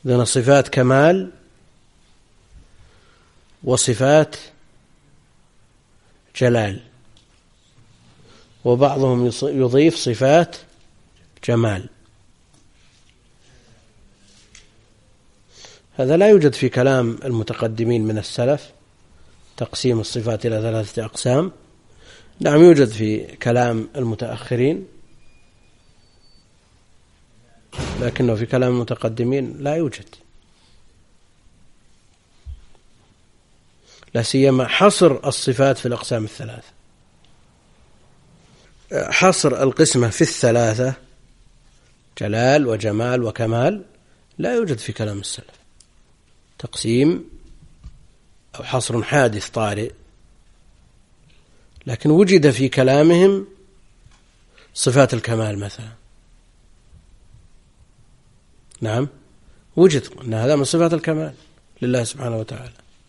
ذن صفات كمال وصفات جلال، وبعضهم يضيف صفات جمال. هذا لا يوجد في كلام المتقدمين من السلف، تقسيم الصفات إلى 3 أقسام. نعم يوجد في كلام المتأخرين، لكنه في كلام المتقدمين لا يوجد، لا سيما حصر الصفات في الأقسام 3. حصر القسمة في 3 جلال وجمال وكمال لا يوجد في كلام السلف، تقسيم أو حصر حادث طارئ، لكن وجد في كلامهم صفات الكمال مثلا. نعم وجد أن هذا من صفات الكمال لله سبحانه وتعالى،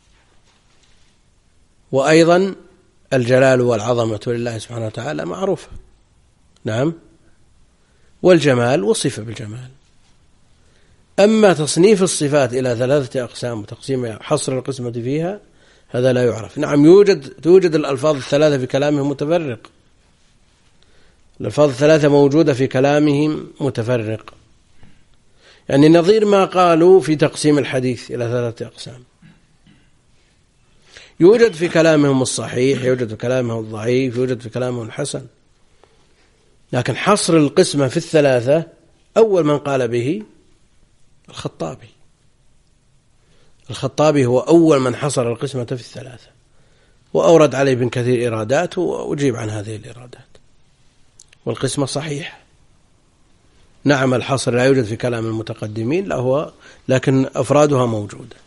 وأيضا الجلال والعظمة لله سبحانه وتعالى معروفة. نعم، والجمال وصف بالجمال. أما تصنيف الصفات إلى 3 أقسام وتقسيم حصر القسمة فيها هذا لا يعرف. نعم توجد الألفاظ 3 في كلامهم متفرق، الألفاظ 3 موجودة في كلامهم متفرق، يعني نظير ما قالوا في تقسيم الحديث إلى 3 أقسام. يوجد في كلامهم الصحيح، يوجد في كلامهم الضعيف، يوجد في كلامهم الحسن، لكن حصر القسمة في 3 أول من قال به الخطابي هو أول من حصر القسمة في 3، وأورد عليه ابن كثير إيرادات وأجيب عن هذه الإيرادات، والقسمة صحيح. نعم الحصر لا يوجد في كلام المتقدمين، لكن أفرادها موجودة.